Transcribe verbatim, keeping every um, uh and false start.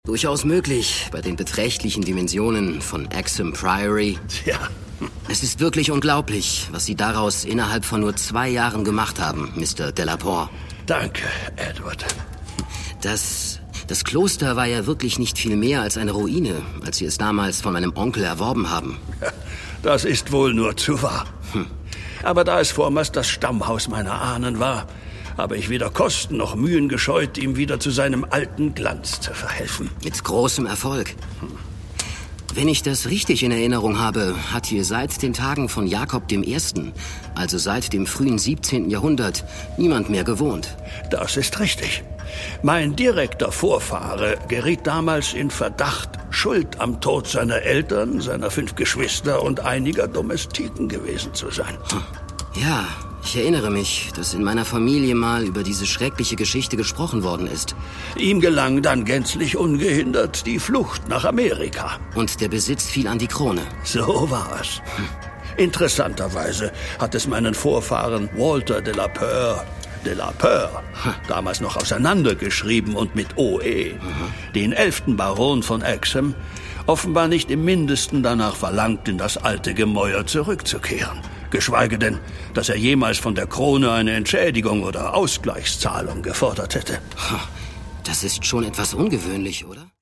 Durchaus möglich, bei den beträchtlichen Dimensionen von Exham Priory. Tja. Es ist wirklich unglaublich, was Sie daraus innerhalb von nur zwei Jahren gemacht haben, Mister Delaporte. Danke, Edward. Das, das Kloster war ja wirklich nicht viel mehr als eine Ruine, als Sie es damals von meinem Onkel erworben haben. Das ist wohl nur zu wahr. Hm. Aber da es vormals das Stammhaus meiner Ahnen war, habe ich weder Kosten noch Mühen gescheut, ihm wieder zu seinem alten Glanz zu verhelfen. Mit großem Erfolg. Hm. Wenn ich das richtig in Erinnerung habe, hat hier seit den Tagen von Jakob dem Ersten, also seit dem frühen siebzehnten Jahrhundert, niemand mehr gewohnt. Das ist richtig. Mein direkter Vorfahre geriet damals in Verdacht, schuld am Tod seiner Eltern, seiner fünf Geschwister und einiger Domestiken gewesen zu sein. Ja, ich erinnere mich, dass in meiner Familie mal über diese schreckliche Geschichte gesprochen worden ist. Ihm gelang dann gänzlich ungehindert die Flucht nach Amerika. Und der Besitz fiel an die Krone. So war es. Hm. Interessanterweise hat es meinen Vorfahren Walter de la Peur, de la Peur, hm. damals noch auseinandergeschrieben und mit O E, mhm. den elften Baron von Exham, offenbar nicht im Mindesten danach verlangt, in das alte Gemäuer zurückzukehren. Geschweige denn, dass er jemals von der Krone eine Entschädigung oder Ausgleichszahlung gefordert hätte. Das ist schon etwas ungewöhnlich, oder?